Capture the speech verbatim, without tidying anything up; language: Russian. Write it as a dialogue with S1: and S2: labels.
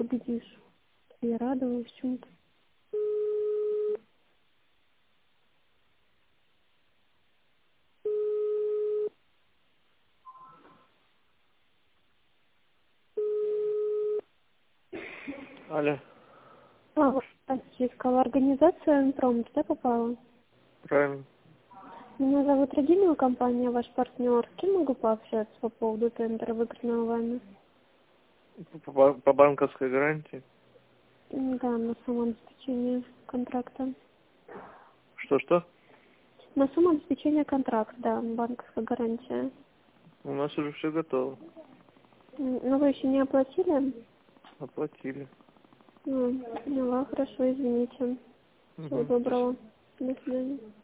S1: убедишь. Я радовалась чему-то.
S2: Алло,
S1: А, вот, искала организация «Промс», да, попала?
S2: правильно.
S1: Меня зовут Регина, компания «Ваш партнер». С кем могу пообщаться по поводу тендера, выигранного вами?
S2: По, по- по банковской гарантии.
S1: М, Да, на самообеспечение контракта.
S2: Что-что?
S1: На самообеспечение контракта, да, банковская гарантия.
S2: У нас уже все готово.
S1: М, Но вы еще не оплатили?
S2: Оплатили.
S1: Ну, поняла, хорошо, извините. Всего
S2: Угу.
S1: доброго. До свидания.